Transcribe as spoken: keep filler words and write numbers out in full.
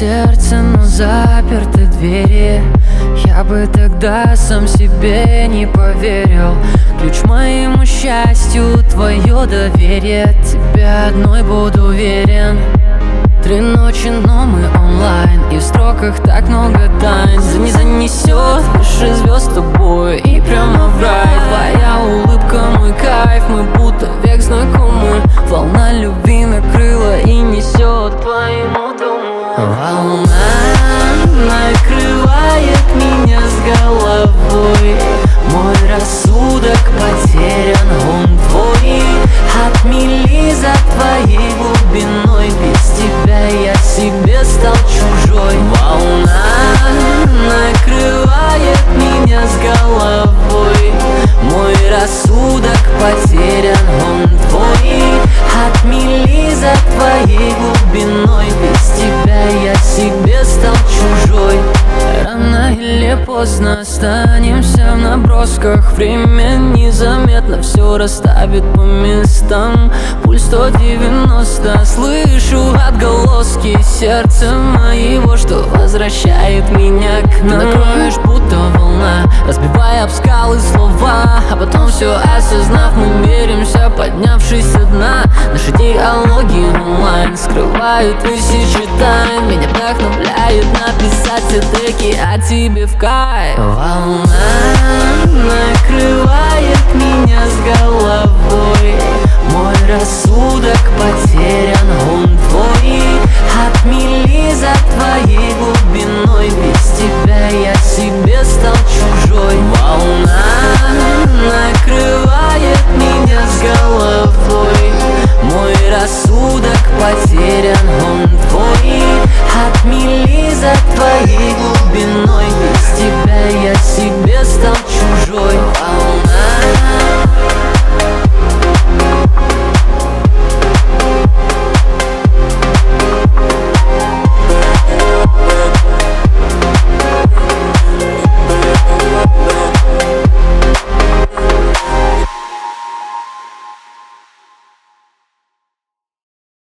сердце, но заперты двери. Я бы тогда сам себе не поверил. Ключ моему счастью, твое доверие. Тебя одной буду верен. Три ночи, но мы онлайн, и в строках так много тайн. Не занесет выше звезд с тобой и прямо в рай. Твоя улыбка, мой кайф, мы будто век знакомы. Волна любви накрыла и несет к твоему дому. Волна накрывает меня с головой. Мой рассудок потерян, он твой. Отмели за твоей глубиной. Без тебя я себе стал чужой. Волна накрывает меня с головой. Мой рассудок потерян, он твой. Отмели за твоей глубиной. Без тебя я себе стал чужой. Рано или поздно останемся в набросках. Время незаметно все расставит по местам. Пульс сто девяносто, слышу отголоски сердца моего, что возвращает меня к нам. Ты накроешь будто волна, разбивая об скалы слова. А потом все осознав, мы миримся, поднявшись со дна. Наши диалоги онлайн скрывают тысячи тайн. Меня вдохновляет написать все треки о тебе в кайф. Волна накрывает меня с головой. Мой рассудок потерян,